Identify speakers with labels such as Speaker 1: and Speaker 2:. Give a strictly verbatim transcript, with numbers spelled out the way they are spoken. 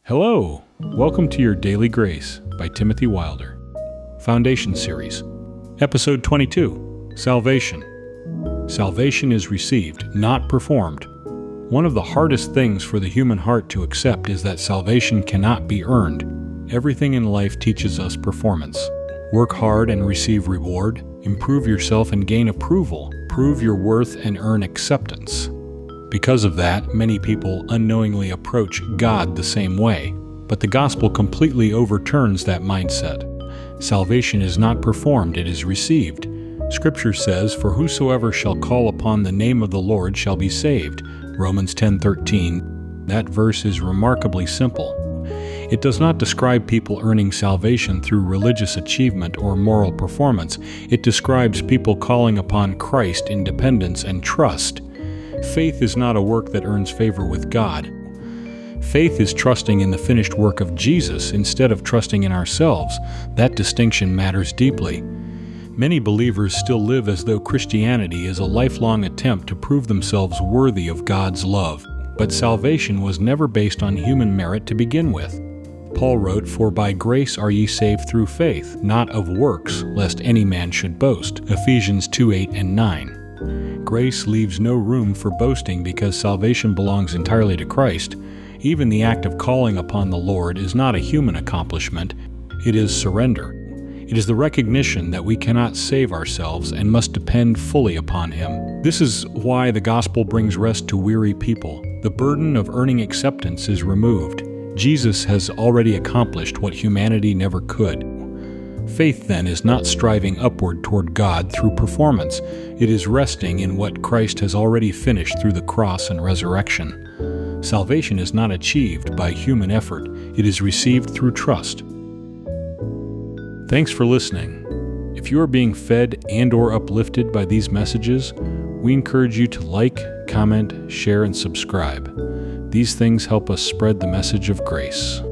Speaker 1: Hello, welcome to your Daily Grace by Timothy Wilder. Foundation Series, Episode twenty-two, Salvation. Salvation is received, not performed. One of the hardest things for the human heart to accept is that salvation cannot be earned. Everything in life teaches us performance. Work hard and receive reward, improve yourself and gain approval, prove your worth and earn acceptance. Because of that, many people unknowingly approach God the same way, but the gospel completely overturns that mindset. Salvation is not performed, it is received. Scripture says, "For whosoever shall call upon the name of the Lord shall be saved." Romans ten thirteen. That verse is remarkably simple. It does not describe people earning salvation through religious achievement or moral performance. It describes people calling upon Christ in dependence and trust. Faith is not a work that earns favor with God. Faith is trusting in the finished work of Jesus instead of trusting in ourselves. That distinction matters deeply. Many believers still live as though Christianity is a lifelong attempt to prove themselves worthy of God's love. But salvation was never based on human merit to begin with. Paul wrote, "For by grace are ye saved through faith, not of works, lest any man should boast." Ephesians two eight and nine. Grace leaves no room for boasting because salvation belongs entirely to Christ. Even the act of calling upon the Lord is not a human accomplishment. It is surrender. It is the recognition that we cannot save ourselves and must depend fully upon Him. This is why the gospel brings rest to weary people. The burden of earning acceptance is removed. Jesus has already accomplished what humanity never could. Faith, then, is not striving upward toward God through performance. It is resting in what Christ has already finished through the cross and resurrection. Salvation is not achieved by human effort. It is received through trust. Thanks for listening. If you are being fed and or uplifted by these messages, we encourage you to like, comment, share, and subscribe. These things help us spread the message of grace.